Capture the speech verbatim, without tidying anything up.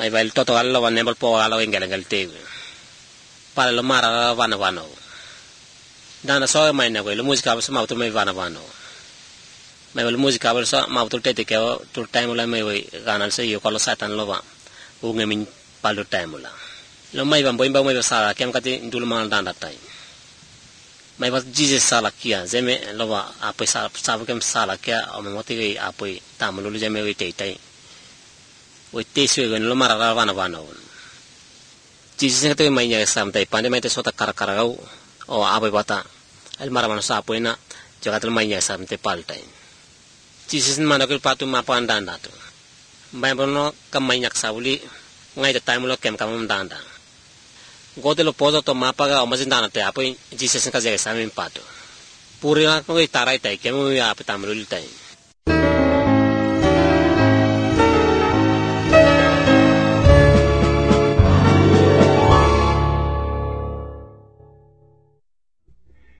mai vai toto alla van nebal po alla ngel ngel te pala lo mara vana vano dana so mai na lo musica ba sama to mai vana vano mai lo musica ba so ma to te te ke to time la mai vai ganal se yo kalo satan lo va u ngemin palo time la lo mai van boy ba mai sala kem kati ndul mal danda tai mai va jesus sala kia zeme lo va apai sa sa kem sala kia o me moti apai tamulu zeme we te tai we te swe lo mara vana vano Jesus nggak tahu mainnya sampai pandai main tesota kar-karau oh apa bata el maraman sa apoina jaga tel mainnya sampai paltai Jesus mana kul patu mapan danda tu main bono kam mainyak sauli ngai ta time lo kem kam danda gote lo podo to mapaga o mazin danda te apo Jesus nggak jaga samin patu puri na ko tarai tai kem ya apa tamrul tai